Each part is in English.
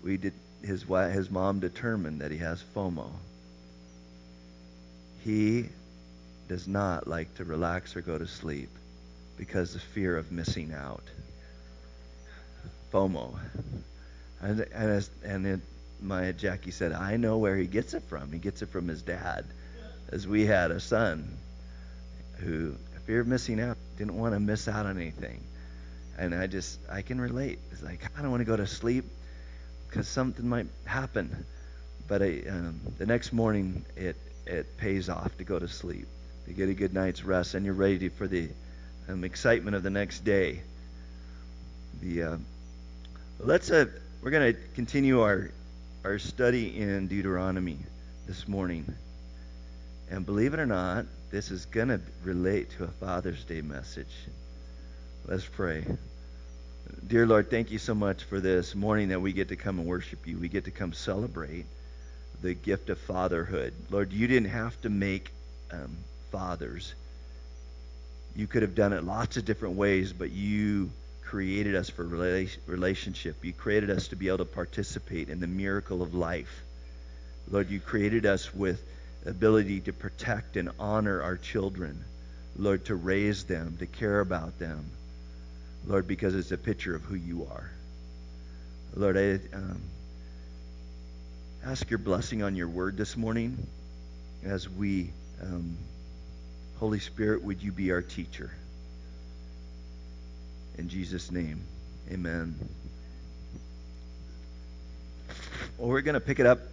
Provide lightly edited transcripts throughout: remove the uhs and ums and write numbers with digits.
his mom determined that he has FOMO. He does not like to relax or go to sleep because of fear of missing out. FOMO. My Jackie said, I know where he gets it from. He gets it from his dad. As we had a son who, fear of missing out, didn't want to miss out on anything. And I can relate. It's like, I don't want to go to sleep because something might happen. But the next morning, it pays off to go to sleep, to get a good night's rest, and you're ready for the excitement of the next day. We're going to continue our study in Deuteronomy this morning. And believe it or not, this is going to relate to a Father's Day message. Let's pray. Dear Lord, thank you so much for this morning that we get to come and worship you. We get to come celebrate the gift of fatherhood. Lord, you didn't have to make fathers. You could have done it lots of different ways, but you created us for relationship. You created us to be able to participate in the miracle of life. Lord, you created us with ability to protect and honor our children. Lord, to raise them, to care about them. Lord, because it's a picture of who you are. Lord, I ask your blessing on your word this morning as we, Holy Spirit, would you be our teacher? In Jesus' name, amen. Well, we're going to pick it up,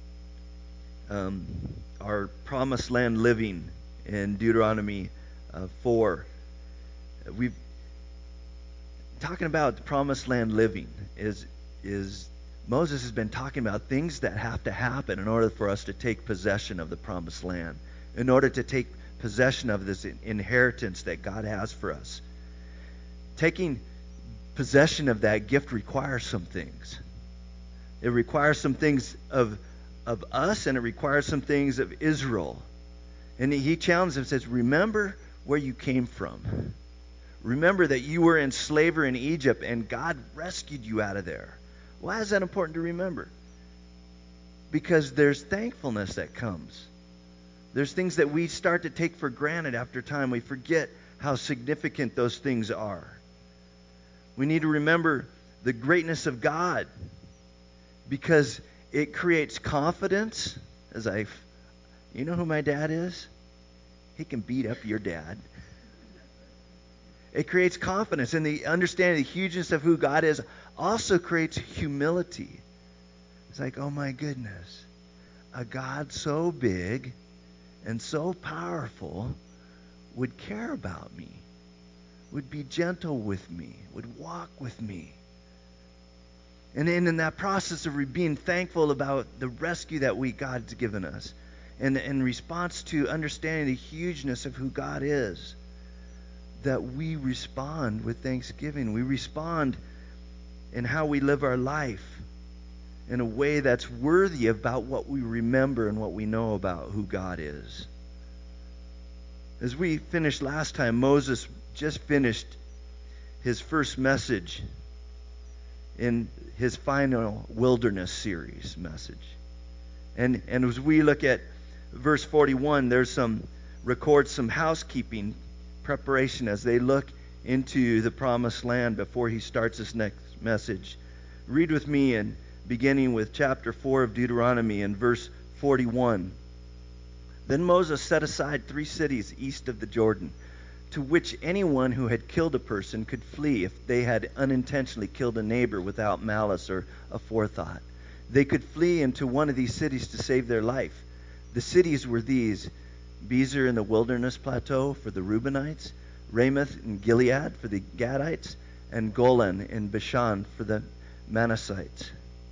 our promised land living in Deuteronomy 4. We've talking about the promised land living is Moses has been talking about things that have to happen in order for us to take possession of the promised land, in order to take possession of this inheritance that God has for us. Taking possession of that gift requires some things. It requires some things of us, and it requires some things of Israel. And he challenges them and says, remember where you came from. Remember that you were in slavery in Egypt and God rescued you out of there. Why is that important to remember? Because there's thankfulness that comes. There's things that we start to take for granted after time. We forget how significant those things are. We need to remember the greatness of God because it creates confidence. You know who my dad is? He can beat up your dad. It creates confidence, and the understanding the hugeness of who God is also creates humility. It's like, oh my goodness, a God so big and so powerful would care about me, would be gentle with me, would walk with me. And then in that process of being thankful about the rescue that God's given us, and in response to understanding the hugeness of who God is, that we respond with thanksgiving. We respond in how we live our life in a way that's worthy about what we remember and what we know about who God is. As we finished last time, Moses just finished his first message in his final wilderness series message. And as we look at verse 41, records some housekeeping preparation as they look into the promised land before he starts his next message. Read with me, and beginning with chapter 4 of Deuteronomy and verse 41. Then Moses set aside 3 cities east of the Jordan, to which anyone who had killed a person could flee if they had unintentionally killed a neighbor without malice or aforethought. They could flee into one of these cities to save their life. The cities were these: Bezer in the wilderness plateau for the Reubenites, Ramoth in Gilead for the Gadites, and Golan in Bashan for the Manassites.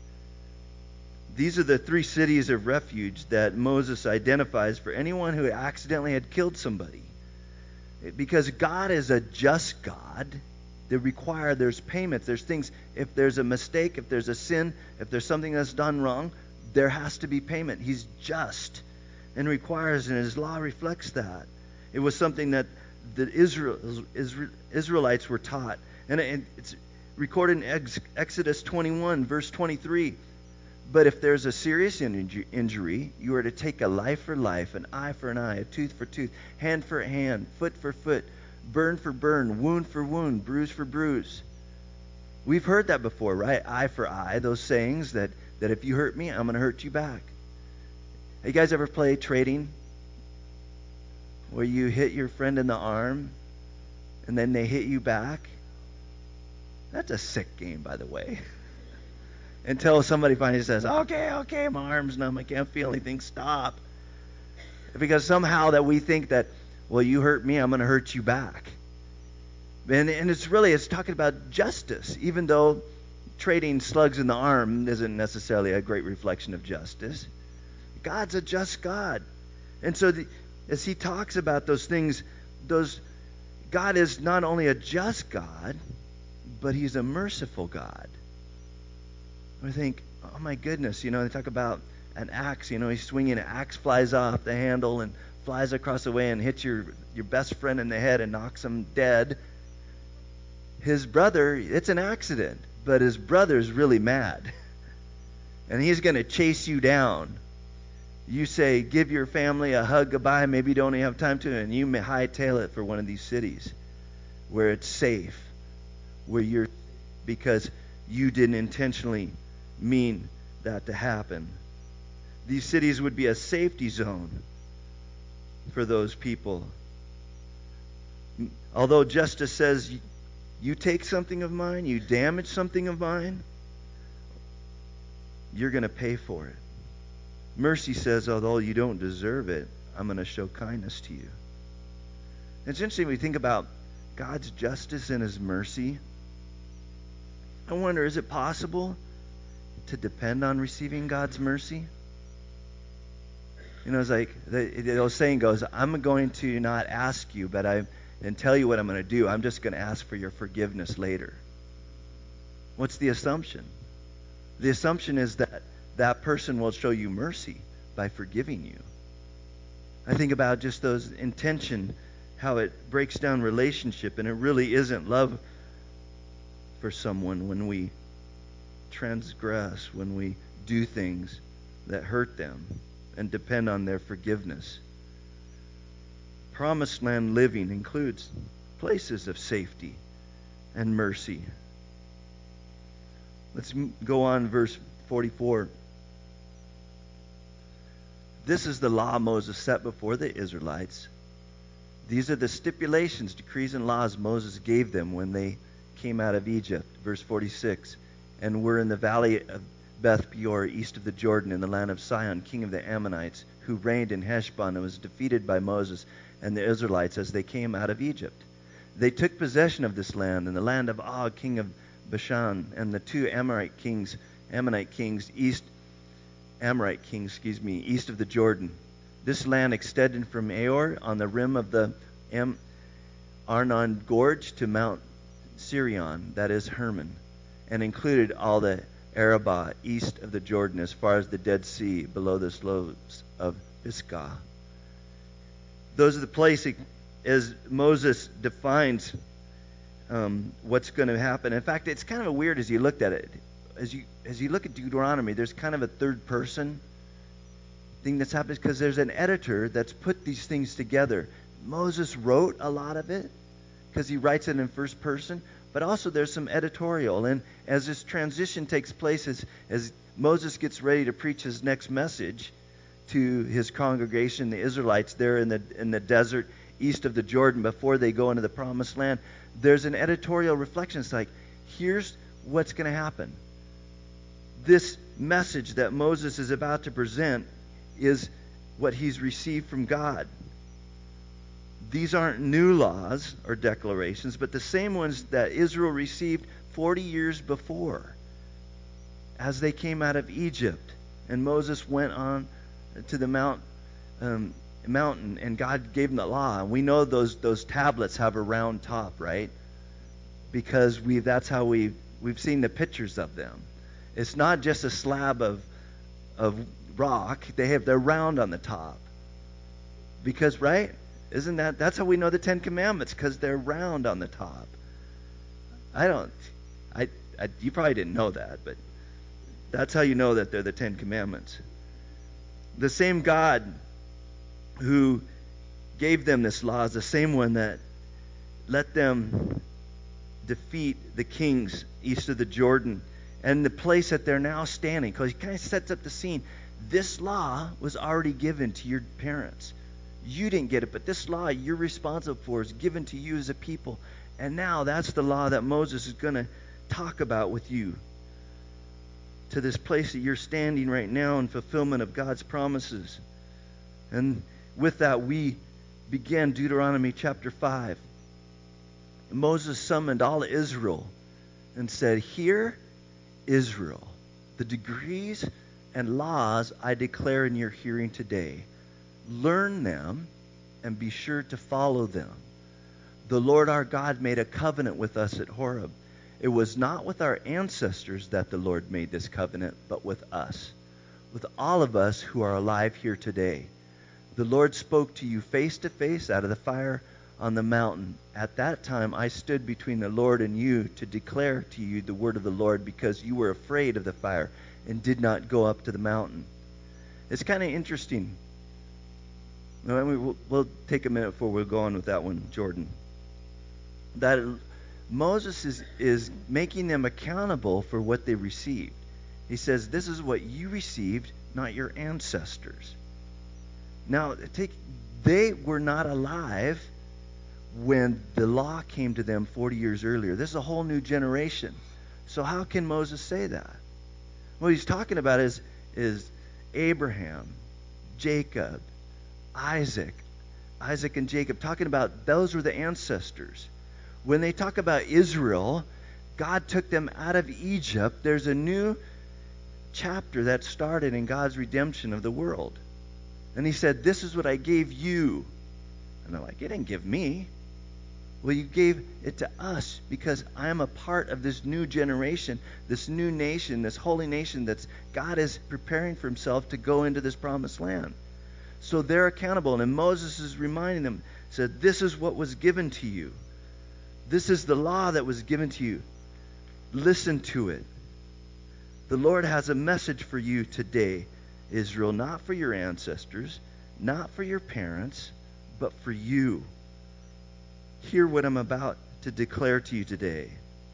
These are the 3 cities of refuge that Moses identifies for anyone who accidentally had killed somebody. Because God is a just God, there's payments. There's things, if there's a mistake, if there's a sin, if there's something that's done wrong, there has to be payment. He's just and requires, and his law reflects that. It was something that the Israelites were taught. And it's recorded in Exodus 21, verse 23. But if there's a serious injury, you are to take a life for life, an eye for an eye, a tooth for tooth, hand for hand, foot for foot, burn for burn, wound for wound, bruise for bruise. We've heard that before, right? Eye for eye, those sayings that if you hurt me, I'm going to hurt you back. Have you guys ever played trading? Where you hit your friend in the arm, and then they hit you back? That's a sick game, by the way. Until somebody finally says, okay, my arm's numb, I can't feel anything, stop. Because somehow that we think that, well, you hurt me, I'm going to hurt you back. And it's talking about justice, even though trading slugs in the arm isn't necessarily a great reflection of justice. God's a just God. And so as he talks about those things, God is not only a just God, but he's a merciful God. I think, oh my goodness, they talk about an axe, he's swinging, an axe flies off the handle and flies across the way and hits your best friend in the head and knocks him dead. His brother, it's an accident, but his brother's really mad. And he's going to chase you down. You say, give your family a hug goodbye, maybe you don't even have time to, and you may hightail it for one of these cities where it's safe, because you didn't intentionally mean that to happen. These cities would be a safety zone for those people. Although justice says, you take something of mine, you damage something of mine, you're going to pay for it. Mercy says, although you don't deserve it, I'm going to show kindness to you. It's interesting when we think about God's justice and his mercy. I wonder, is it possible to depend on receiving God's mercy? It's like the old saying goes, I'm going to not ask you, and tell you what I'm going to do. I'm just going to ask for your forgiveness later. What's the assumption? The assumption is that person will show you mercy by forgiving you. I think about just those intention, how it breaks down relationship, and it really isn't love for someone when we transgress, when we do things that hurt them and depend on their forgiveness. Promised land living includes places of safety and mercy. Let's go on, verse 44. This is the law Moses set before the Israelites. These are the stipulations, decrees, and laws Moses gave them when they came out of Egypt. Verse 46. And were in the valley of Beth Peor, east of the Jordan, in the land of Sihon, king of the Ammonites, who reigned in Heshbon and was defeated by Moses and the Israelites as they came out of Egypt. They took possession of this land, and the land of Og, king of Bashan, and the two Amorite kings, east of the Jordan. This land extended from Aor on the rim of the Arnon Gorge to Mount Sirion, that is Hermon, and included all the Arabah east of the Jordan as far as the Dead Sea below the slopes of Pisgah. Those are the places as Moses defines what's going to happen. In fact, it's kind of weird as you looked at it. As you look at Deuteronomy, there's kind of a third person thing that's happened because there's an editor that's put these things together. Moses wrote a lot of it because he writes it in first person, but also there's some editorial. And as this transition takes place, as Moses gets ready to preach his next message to his congregation, the Israelites there in the desert east of the Jordan before they go into the promised land, there's an editorial reflection. It's like, here's what's going to happen. This message that Moses is about to present is what he's received from God. These aren't new laws or declarations, but the same ones that Israel received 40 years before as they came out of Egypt. And Moses went on to the mountain, and God gave them the law. And we know those tablets have a round top, right? Because that's how we've seen the pictures of them. It's not just a slab of rock. They're round on the top. Because, right? That's how we know the Ten Commandments, because they're round on the top. You probably didn't know that, but That's how you know that they're the Ten Commandments. The same God who gave them this law is the same one that let them defeat the kings east of the Jordan and the place that they're now standing. Because he kind of sets up the scene. This law was already given to your parents. You didn't get it, but this law you're responsible for is given to you as a people. And now that's the law that Moses is going to talk about with you. To this place that you're standing right now in fulfillment of God's promises. And with that, we begin Deuteronomy chapter 5. Moses summoned all of Israel and said, "Hear, Israel, the decrees and laws I declare in your hearing today. Learn them and be sure to follow them. The Lord our God made a covenant with us at Horeb. It was not with our ancestors that the Lord made this covenant, but with us, with all of us who are alive here today. The Lord spoke to you face to face out of the fire on the mountain. At that time I stood between the Lord and you to declare to you the word of the Lord, because you were afraid of the fire and did not go up to the mountain." It's kind of interesting. We'll take a minute before we'll go on with that one, Jordan. That Moses is making them accountable for what they received. He says, this is what you received, not your ancestors. Now, they were not alive when the law came to them 40 years earlier. This is a whole new generation. So how can Moses say that? What he's talking about is Abraham, Jacob, Isaac and Jacob, talking about those were the ancestors. When they talk about Israel, God took them out of Egypt. There's a new chapter that started in God's redemption of the world. And he said, this is what I gave you. And they're like, you didn't give me. Well, you gave it to us because I'm a part of this new generation, this new nation, this holy nation that God is preparing for himself to go into this promised land. So they're accountable. And Moses is reminding them, said, this is what was given to you. This is the law that was given to you. Listen to it. The Lord has a message for you today, Israel, not for your ancestors, not for your parents, but for you. Hear what I'm about to declare to you today.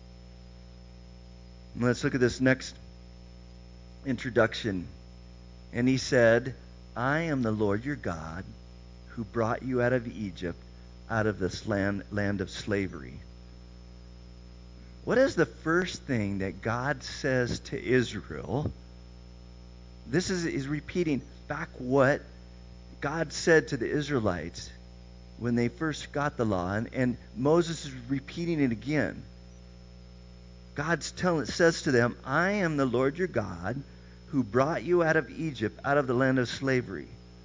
And let's look at this next introduction. And he said, I am the Lord your God who brought you out of Egypt, out of this land of slavery. What is the first thing that God says to Israel? This is repeating back what God said to the Israelites when they first got the law, and Moses is repeating it again. God says to them, I am the Lord your God who brought you out of Egypt, out of the land of slavery.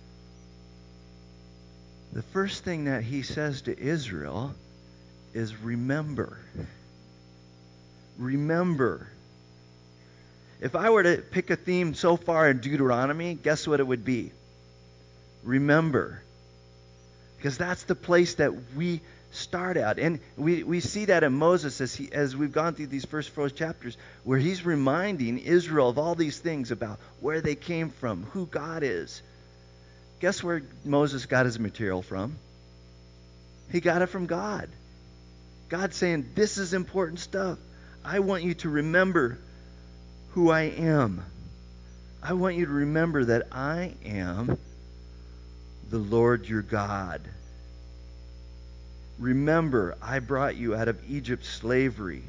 The first thing that he says to Israel is remember. Remember. If I were to pick a theme so far in Deuteronomy, guess what it would be? Remember. Because that's the place that we start at. And we see that in Moses as we've gone through these first 4 chapters, where he's reminding Israel of all these things about where they came from, who God is. Guess where Moses got his material from? He got it from God. God's saying, this is important stuff. I want you to remember who I am. I want you to remember that I am the Lord your God. Remember, I brought you out of Egypt's slavery.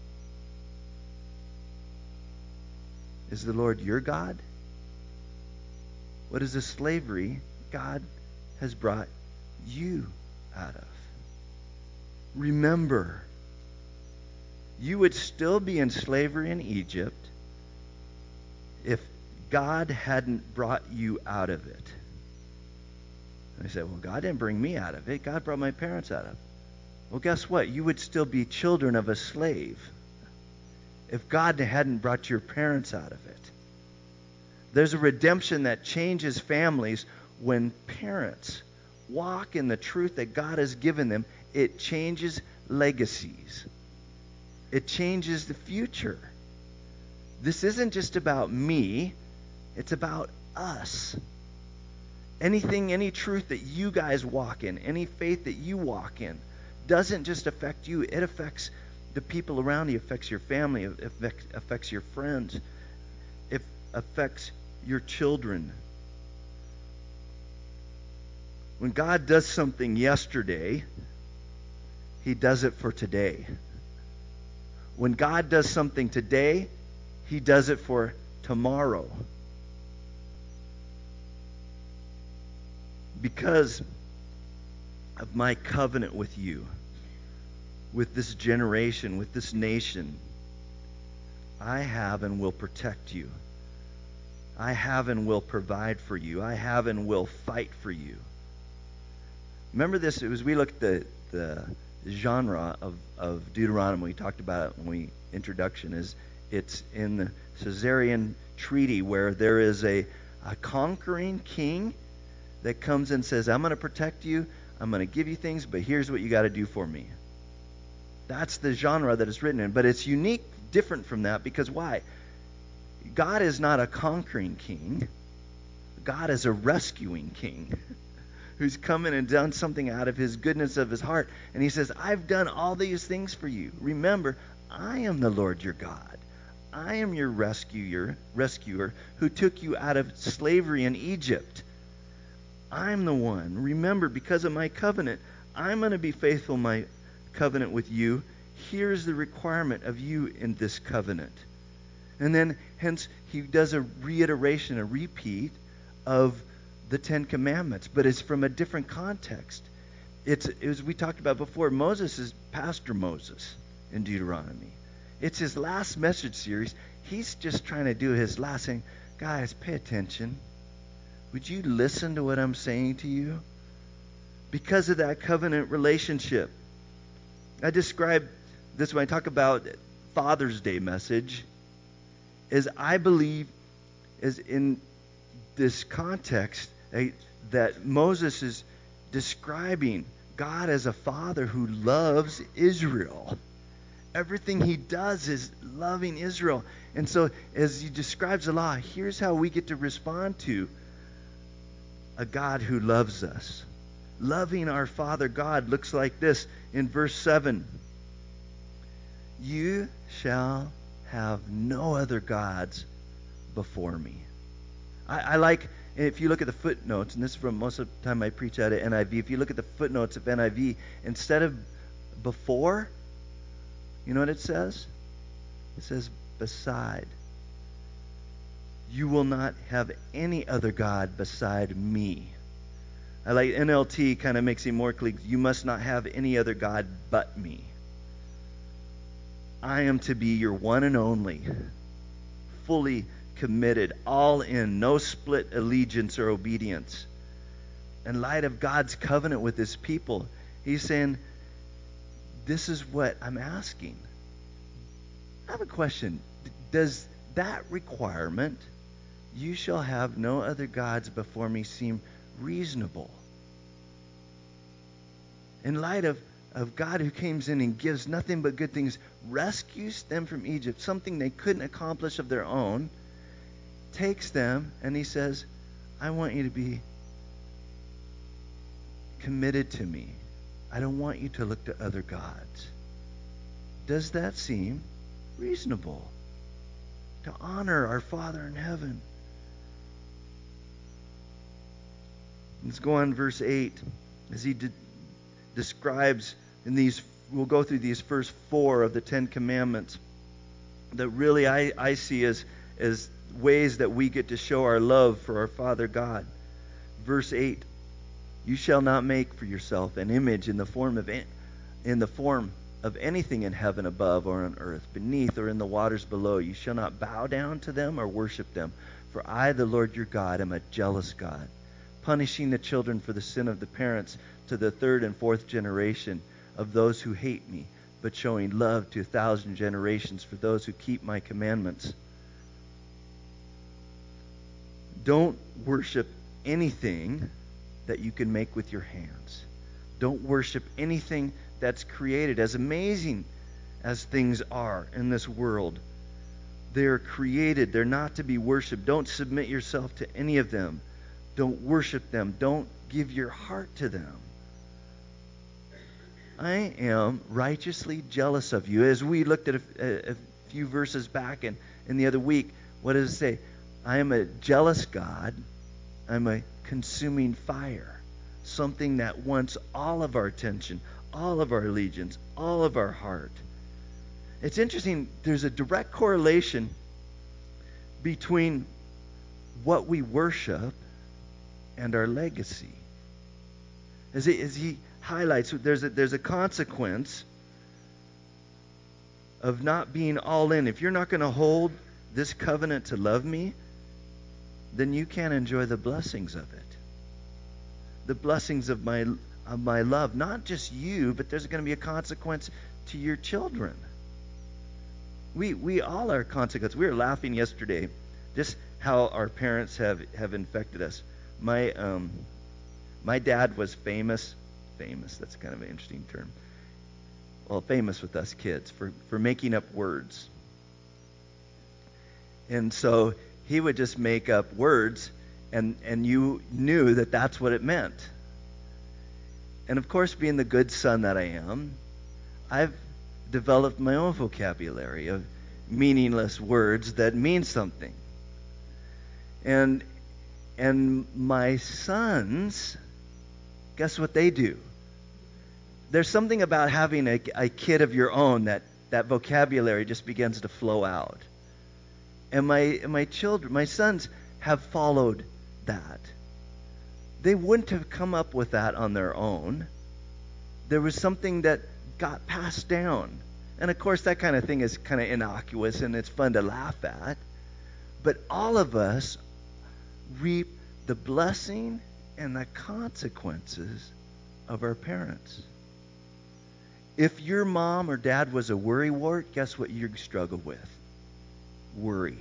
Is the Lord your God? What is the slavery God has brought you out of? Remember, you would still be in slavery in Egypt if God hadn't brought you out of it. And I said, well, God didn't bring me out of it. God brought my parents out of it. Well, guess what? You would still be children of a slave if God hadn't brought your parents out of it. There's a redemption that changes families when parents walk in the truth that God has given them. It changes legacies. It changes the future. This isn't just about me, it's about us. Anything, any truth that you guys walk in, any faith that you walk in, doesn't just affect you, it affects the people around you, affects your family, it affects your friends, it affects your children. When God does something yesterday, He does it for today. When God does something today, He does it for tomorrow. Because of my covenant with you, with this generation, with this nation, I have and will protect you. I have and will provide for you. I have and will fight for you. Remember this, as we look at the genre of Deuteronomy, we talked about it when we introduction, is it's in the Caesarean Treaty where there is a conquering king that comes and says, I'm going to protect you, I'm going to give you things, but here's what you got to do for me. That's the genre that it's written in. But it's unique, different from that, because why? God is not a conquering king. God is a rescuing king who's come in and done something out of His goodness of His heart. And He says, I've done all these things for you. Remember, I am the Lord your God. I am your rescuer who took you out of slavery in Egypt. I'm the one. Remember, because of my covenant, I'm going to be faithful in my covenant with you. Here's the requirement of you in this covenant. And then, hence, He does a reiteration, a repeat of the Ten Commandments, but it's from a different context. It's, as we talked about before, Moses is Pastor Moses in Deuteronomy. It's his last message series. He's just trying to do his last thing. Guys, pay attention. Would you listen to what I'm saying to you? Because of that covenant relationship. I describe this when I talk about Father's Day message, is I believe is in this context that Moses is describing God as a father who loves Israel. Everything He does is loving Israel. And so as He describes the law, here's how we get to respond to a God who loves us. Loving our Father God looks like this in verse 7. You shall have no other gods before me. I like, if you look at the footnotes, and this is from most of the time I preach out of NIV, if you look at the footnotes of NIV, instead of before, you know what it says? It says beside. You will not have any other God beside me. I like NLT, kind of makes it more clear. You must not have any other God but me. I am to be your one and only, fully committed, all in, no split allegiance or obedience. In light of God's covenant with His people, He's saying, this is what I'm asking. I have a question. Does that requirement, you shall have no other gods before me, seem reasonable? In light of God who comes in and gives nothing but good things, rescues them from Egypt, something they couldn't accomplish of their own, takes them and He says, I want you to be committed to me. I don't want you to look to other gods. Does that seem reasonable? To honor our Father in heaven. Let's go on verse 8 as He describes in these, we'll go through these first 4 of the 10 Commandments that really I see as ways that we get to show our love for our Father God. Verse 8, you shall not make for yourself an image in the form of anything in heaven above or on earth, beneath or in the waters below. You shall not bow down to them or worship them. For I, the Lord your God, am a jealous God, punishing the children for the sin of the parents to the 3rd and 4th generation of those who hate me, but showing love to 1,000 generations for those who keep my commandments. Don't worship anything that you can make with your hands. Don't worship anything that's created. As amazing as things are in this world, They are created. They're not to be worshipped. Don't submit yourself to any of them. Don't worship them. Don't give your heart to them. I am righteously jealous of you. As we looked at a few verses back in the other week, what does it say? I am a jealous God. I'm a consuming fire. Something that wants all of our attention, all of our allegiance, all of our heart. It's interesting, there's a direct correlation between what we worship and our legacy. As he highlights, there's a consequence of not being all in. If you're not going to hold this covenant to love me, then you can't enjoy the blessings of it. The blessings of my love. Not just you, but there's going to be a consequence to your children. We all are consequences. We were laughing yesterday just how our parents have infected us. My dad was famous, that's kind of an interesting term. Well, famous with us kids for making up words. And so he would just make up words, and you knew that that's what it meant. And of course, being the good son that I am, I've developed my own vocabulary of meaningless words that mean something. And my sons, guess what they do? There's something about having a kid of your own that vocabulary just begins to flow out. And my children, my sons, have followed that. They wouldn't have come up with that on their own. There was something that got passed down. And of course, that kind of thing is kind of innocuous and it's fun to laugh at. But all of us reap the blessing and the consequences of our parents. If your mom or dad was a worrywart, guess what you struggle with? Worry.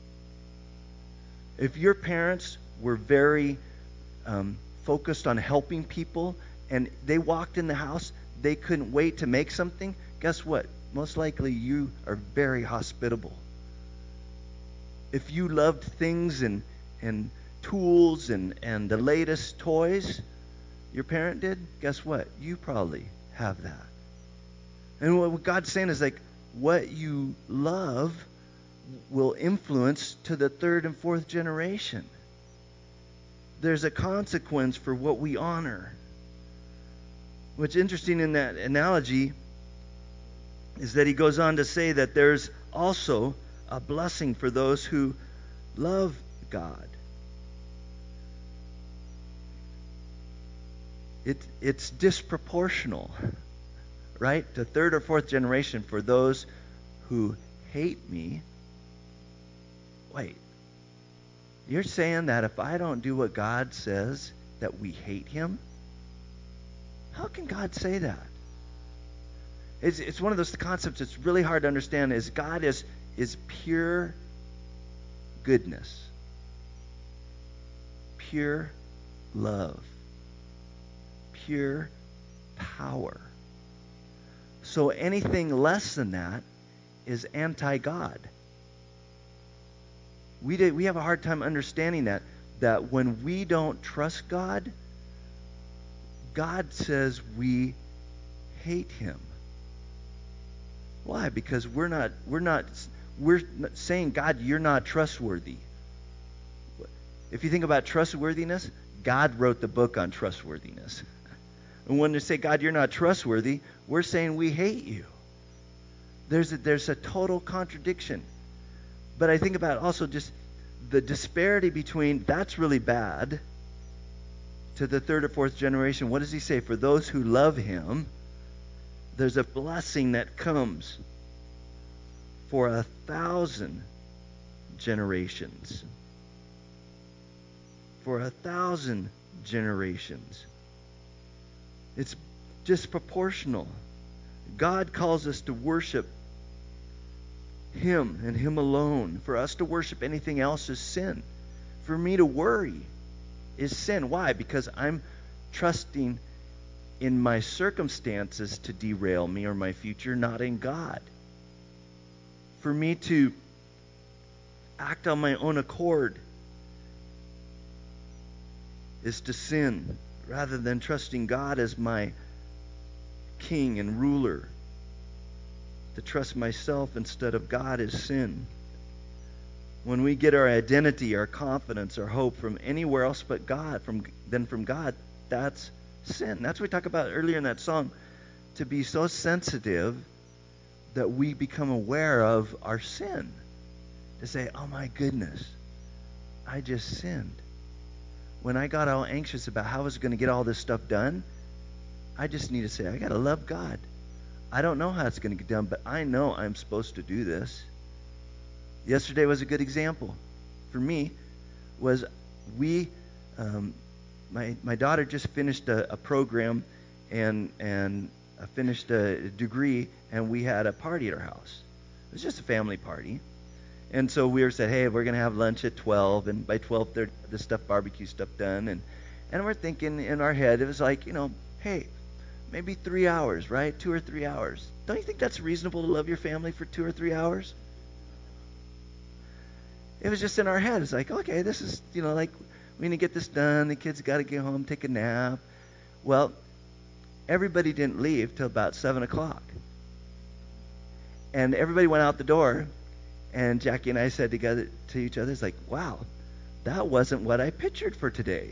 If your parents were very focused on helping people and they walked in the house, they couldn't wait to make something, guess what? Most likely you are very hospitable. If you loved things and tools and the latest toys your parent did, guess what? You probably have that. And what God's saying is like what you love will influence to the third and fourth generation. There's a consequence for what we honor. What's interesting in that analogy is that he goes on to say that there's also a blessing for those who love God. It's disproportional, right? The third or fourth generation for those who hate me. Wait, you're saying that if I don't do what God says, that we hate him? How can God say that? It's one of those concepts that's really hard to understand. Is God is pure goodness, pure love, pure power. So anything less than that is anti-God. We have a hard time understanding that when we don't trust God, God says we hate him. Why? Because we're saying, God, you're not trustworthy. If you think about trustworthiness, God wrote the book on trustworthiness. And when they say, God, you're not trustworthy, we're saying we hate you. There's a total contradiction. But I think about also just the disparity between that's really bad to the third or fourth generation. What does he say? For those who love him, there's a blessing that comes for 1,000 generations. For 1,000 generations. It's disproportional. God calls us to worship him and him alone. For us to worship anything else is sin. For me to worry is sin. Why? Because I'm trusting in my circumstances to derail me or my future, not in God. For me to act on my own accord is to sin rather than trusting God as my king and ruler. To trust myself instead of God is sin. When we get our identity, our confidence, our hope from anywhere else but God, from God, that's sin. That's what we talked about earlier in that song. To be so sensitive that we become aware of our sin. To say, oh my goodness, I just sinned. When I got all anxious about how I was going to get all this stuff done, I just need to say, I got to love God. I don't know how it's going to get done, but I know I'm supposed to do this. Yesterday was a good example for me. Was my daughter just finished a program and finished a degree, and we had a party at our house. It was just a family party. And so we said, hey, we're going to have lunch at 12, and by 12, the barbecue stuff done. And we're thinking in our head, it was like, hey, maybe 3 hours, right? 2 or 3 hours. Don't you think that's reasonable to love your family for 2 or 3 hours? It was just in our head. It's like, okay, this is, like, we need to get this done. The kids got to get home, take a nap. Well, everybody didn't leave till about 7 o'clock. And everybody went out the door, and Jackie and I said together to each other, it's like, wow, that wasn't what I pictured for today.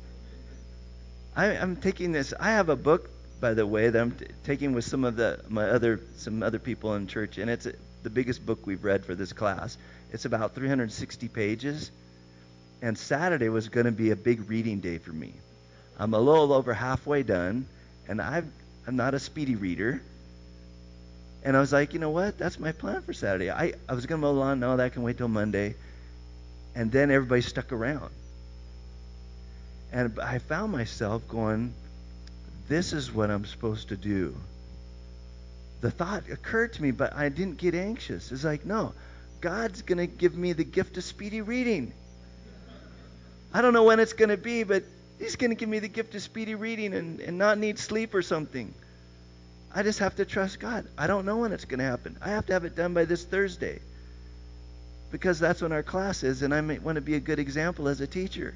I'm taking this. I have a book, by the way, that I'm taking with some other people in church, and it's the biggest book we've read for this class. It's about 360 pages, and Saturday was going to be a big reading day for me. I'm a little over halfway done, and I'm not a speedy reader. And I was like, you know what? That's my plan for Saturday. I was going to mow the lawn. No, that can wait till Monday. And then everybody stuck around. And I found myself going, this is what I'm supposed to do. The thought occurred to me, but I didn't get anxious. It's like, no, God's going to give me the gift of speedy reading. I don't know when it's going to be, but He's going to give me the gift of speedy reading and not need sleep or something. I just have to trust God. I don't know when it's going to happen. I have to have it done by this Thursday because that's when our class is, and I might want to be a good example as a teacher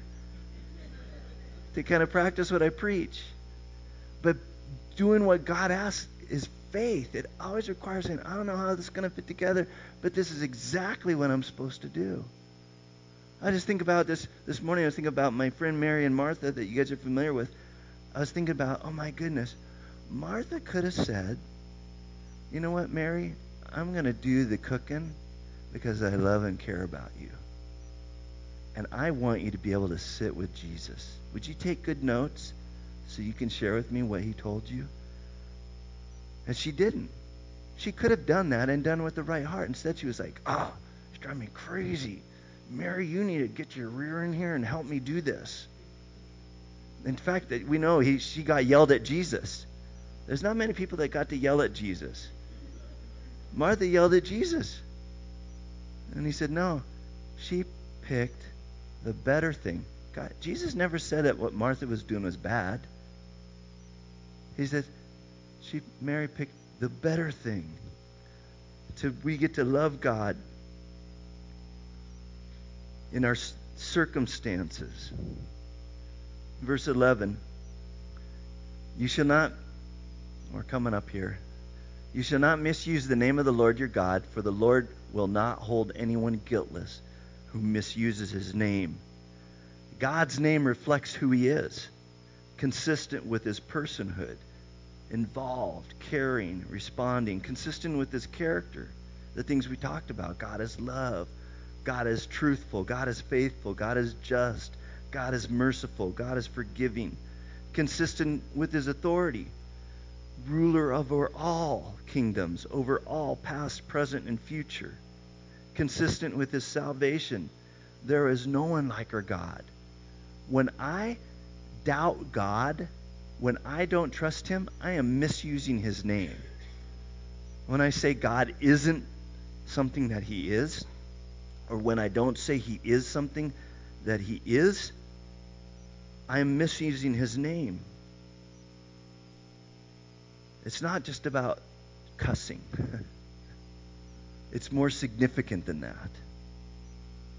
to kind of practice what I preach. But doing what God asks is faith. It always requires saying, I don't know how this is going to fit together, but this is exactly what I'm supposed to do. I just think about this morning. I was thinking about my friend Mary and Martha that you guys are familiar with. I was thinking about, oh my goodness, Martha could have said, you know what, Mary, I'm going to do the cooking because I love and care about you. And I want you to be able to sit with Jesus. Would you take good notes so you can share with me what He told you? And she didn't. She could have done that and done it with the right heart. Instead, she was like, it's driving me crazy. Mary, you need to get your rear in here and help me do this. In fact, we know she got yelled at Jesus. There's not many people that got to yell at Jesus. Martha yelled at Jesus. And He said, no, she picked the better thing. God, Jesus never said that what Martha was doing was bad. He said, Mary picked the better thing. We get to love God in our circumstances. Verse 11, you shall not, we're coming up here, you shall not misuse the name of the Lord your God, for the Lord will not hold anyone guiltless who misuses His name. God's name reflects who He is, consistent with His personhood, involved, caring, responding, consistent with His character, the things we talked about. God is love. God is truthful. God is faithful. God is just. God is merciful. God is forgiving. Consistent with His authority. Ruler over all kingdoms, over all past, present, and future. Consistent with His salvation. There is no one like our God. When I doubt God, when I don't trust Him, I am misusing His name. When I say God isn't something that He is, or when I don't say He is something that He is, I am misusing His name. It's not just about cussing. It's more significant than that.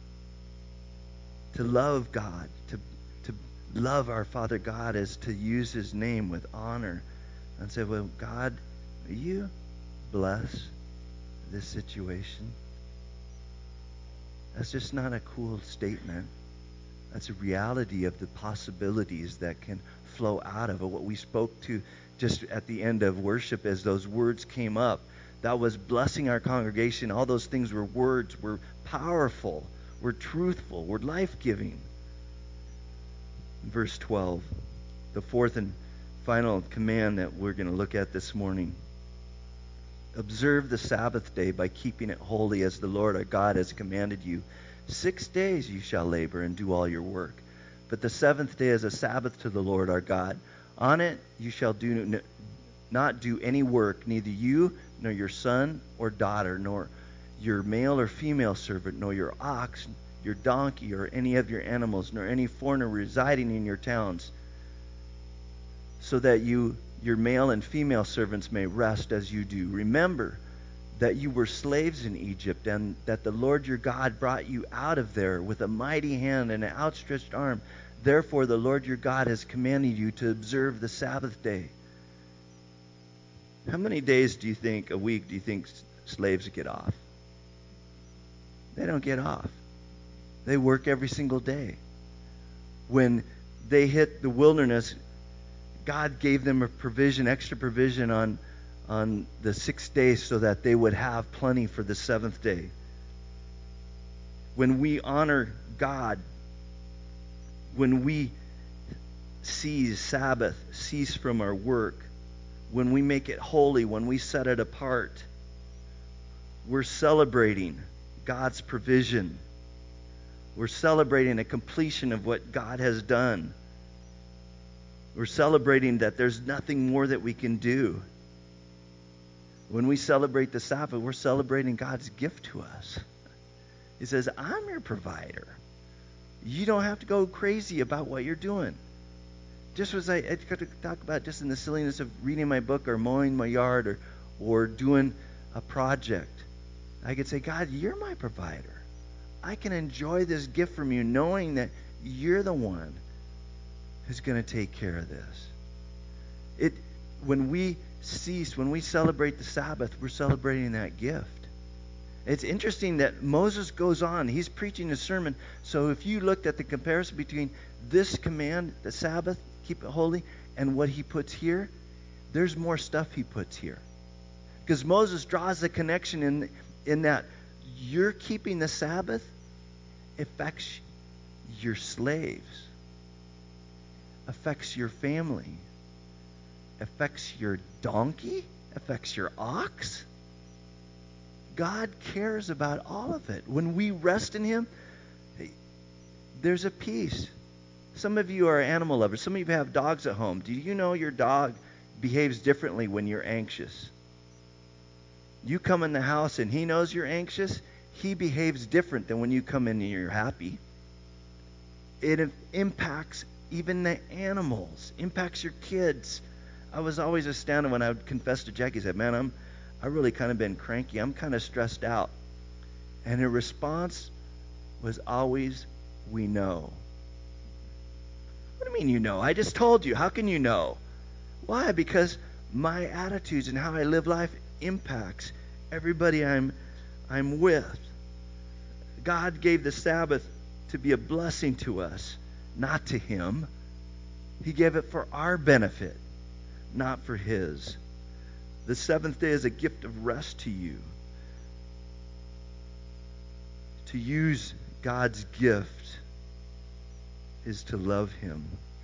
To love God, to love our Father God is to use his name with honor and say, well, God, will you bless this situation? That's just not a cool statement. That's a reality of the possibilities that can flow out of it. What we spoke to just at the end of worship as those words came up, that was blessing our congregation. All those things were words, were powerful, were truthful, were life-giving. Verse 12, the fourth and final command that we're going to look at this morning. Observe the Sabbath day by keeping it holy as the Lord our God has commanded you. 6 days you shall labor and do all your work. But the seventh day is a Sabbath to the Lord our God. On it you shall not do any work, neither you nor your son or daughter, nor your male or female servant, nor your ox, your donkey, or any of your animals, nor any foreigner residing in your towns, so that your male and female servants may rest as you do. Remember that you were slaves in Egypt, and that the Lord your God brought you out of there with a mighty hand and an outstretched arm. Therefore the Lord your God has commanded you to observe the Sabbath day. How many days do you think, a week, do you think slaves get off? They don't get off. They work every single day. When they hit the wilderness, God gave them a provision, extra provision on the 6th day so that they would have plenty for the 7th day. When we honor God, when we cease from our work, when we make it holy, when we set it apart, we're celebrating God's provision. We're celebrating a completion of what God has done. We're celebrating that there's nothing more that we can do. When we celebrate the Sabbath, we're celebrating God's gift to us. He says, I'm your provider. You don't have to go crazy about what you're doing. Just as I talk about just in the silliness of reading my book or mowing my yard or doing a project, I could say, God, you're my provider. I can enjoy this gift from you knowing that you're the one who's going to take care of this. When we celebrate the Sabbath, we're celebrating that gift. It's interesting that Moses goes on. He's preaching a sermon. So if you looked at the comparison between this command, the Sabbath, keep it holy, and what he puts here, there's more stuff he puts here. Because Moses draws the connection in that you're keeping the Sabbath affects your slaves, affects your family, affects your donkey, affects your ox. God cares about all of it. When we rest in him, there's a peace. Some of you are animal lovers. Some of you have dogs at home. Do you know your dog behaves differently when you're anxious? You come in the house and he knows you're anxious. He behaves different than when you come in and you're happy. It impacts even the animals, impacts your kids. I was always astounded when I would confess to Jackie, said, man, I really kind of been cranky. I'm kind of stressed out. And her response was always, we know. What do you mean you know? I just told you. How can you know? Why? Because my attitudes and how I live life impacts everybody I'm with. God gave the Sabbath to be a blessing to us, not to him. He gave it for our benefit, not for his. The 7th day is a gift of rest to you. To use God's gift is to love him.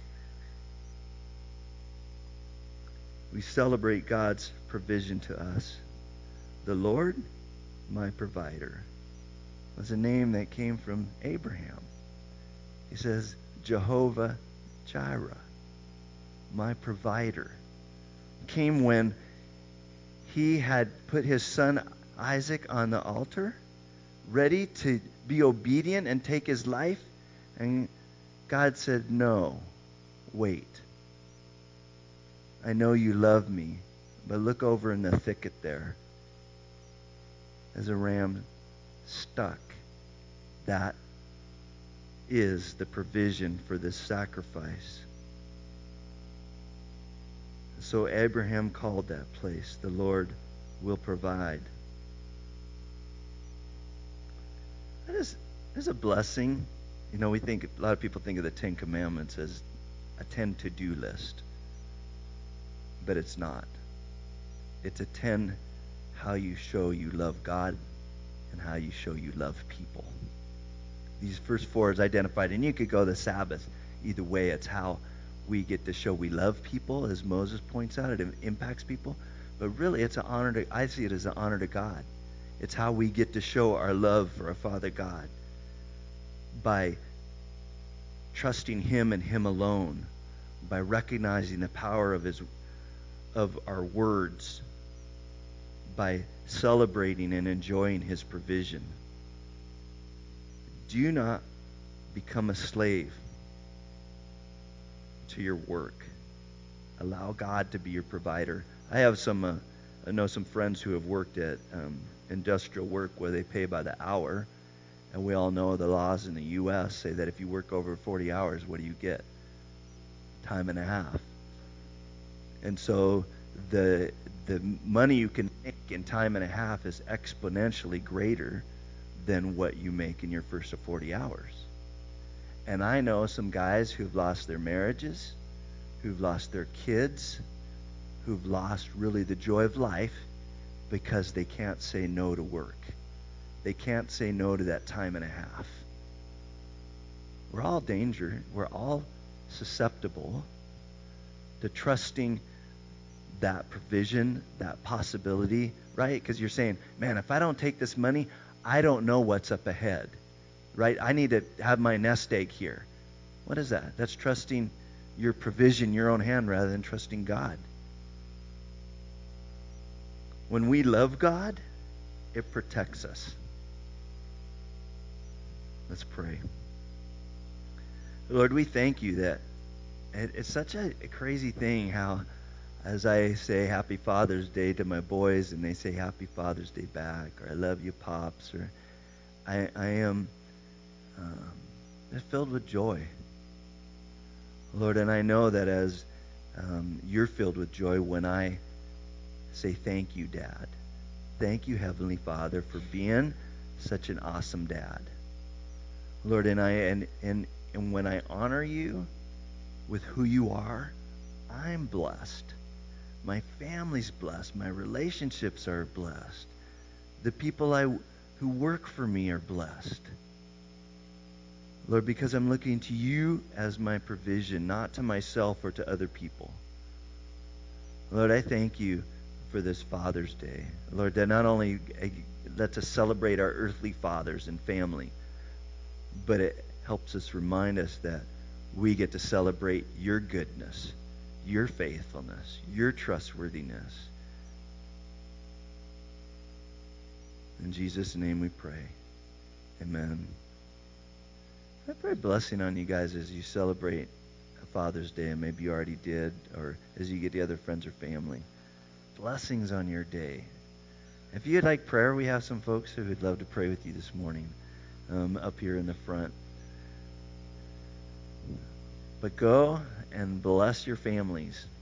We celebrate God's provision to us. The Lord, my provider, was a name that came from Abraham. He says, Jehovah Jireh, my provider, came when he had put his son Isaac on the altar, ready to be obedient and take his life. And God said, no, wait. I know you love me, but look over in the thicket there. As a ram stuck, that is the provision for this sacrifice. So Abraham called that place, the Lord will provide. That is a blessing. You know, a lot of people think of the Ten Commandments as a 10 to-do list. But it's not. It's a 10 how you show you love God and how you show you love people. These first 4 is identified, and you could go the Sabbath. Either way, it's how we get to show we love people, as Moses points out. It impacts people. But really, it's an honor to, I see it as an honor to God. It's how we get to show our love for our Father God by trusting Him and Him alone, by recognizing the power of our words, by celebrating and enjoying His provision. Do not become a slave to your work. Allow God to be your provider. I know some friends who have worked at industrial work where they pay by the hour, and we all know the laws in the U.S. say that if you work over 40 hours, what do you get? Time and a half. And so the money you can make in time and a half is exponentially greater than what you make in your first 40 hours. And I know some guys who've lost their marriages, who've lost their kids, who've lost really the joy of life because they can't say no to work. They can't say no to that time and a half. We're all danger. We're all susceptible to trusting that provision, that possibility, right? Because you're saying, man, if I don't take this money, I don't know what's up ahead, right? I need to have my nest egg here. What is that? That's trusting your provision, your own hand, rather than trusting God. When we love God, it protects us. Let's pray. Lord, we thank you that it's such a crazy thing how, as I say Happy Father's Day to my boys and they say Happy Father's Day back, or I love you, Pops, or I am filled with joy. Lord, and I know that as you're filled with joy when I say thank you, Dad. Thank you, Heavenly Father, for being such an awesome dad. Lord, and when I honor you with who you are, I'm blessed. My family's blessed. My relationships are blessed. The people who work for me are blessed. Lord, because I'm looking to you as my provision, not to myself or to other people. Lord, I thank you for this Father's Day. Lord, that not only lets us celebrate our earthly fathers and family, but it helps us remind us that we get to celebrate your goodness, your faithfulness, your trustworthiness. In Jesus' name we pray. Amen. I pray a blessing on you guys as you celebrate Father's Day, and maybe you already did, or as you get together, friends or family. Blessings on your day. If you'd like prayer, we have some folks who would love to pray with you this morning up here in the front. But go and bless your families.